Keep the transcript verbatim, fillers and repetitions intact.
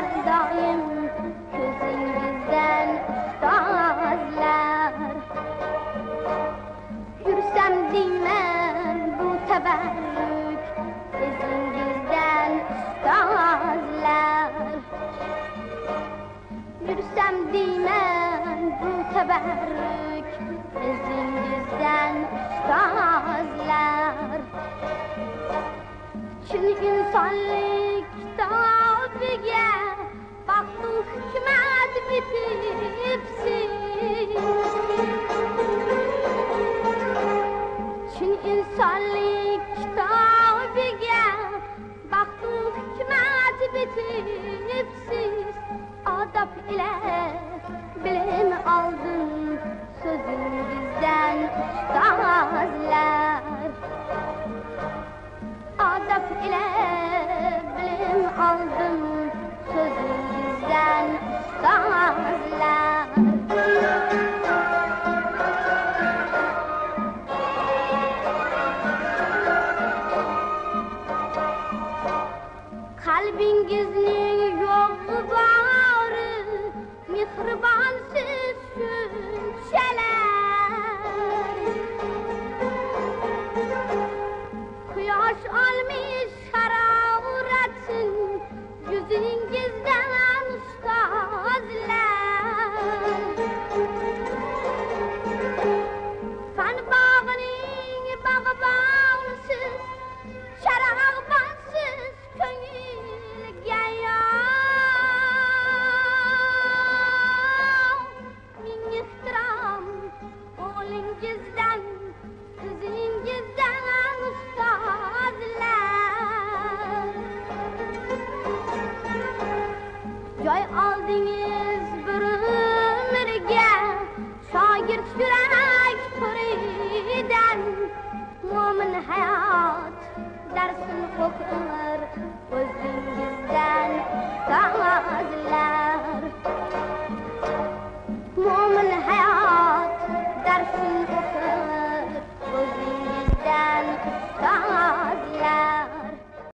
her daim gözünüzden ustazlar. Yürüsem değmem bu teberrük izingizden ustazlar. Yürüsem değmem bu teberrük izingizden ustazlar. Çin insanlık tabiye baktım hükmet bitipsiz. Çin insanlık tabiye baktım hükmet bitipsiz. Adap ile bilim aldım sözünüzden ustazlar. Adap ile bilim aldım sözünüzden ustazlar. Kalbingizning yo'q bari mehribonsiz shunchalar. Quyosh olmish haroratin yuzingizdan ustozlar. Fan bog'ining bog'bonsiz sharog'bonsiz ko'ngilga yo'q. Ming ehtirom o'g'lingizdan qizingizdan ustozlar. Joy oldingiz bir umrga shogird yurak to'ridan. Mo'min hayot darsin o'qir o'zingizdan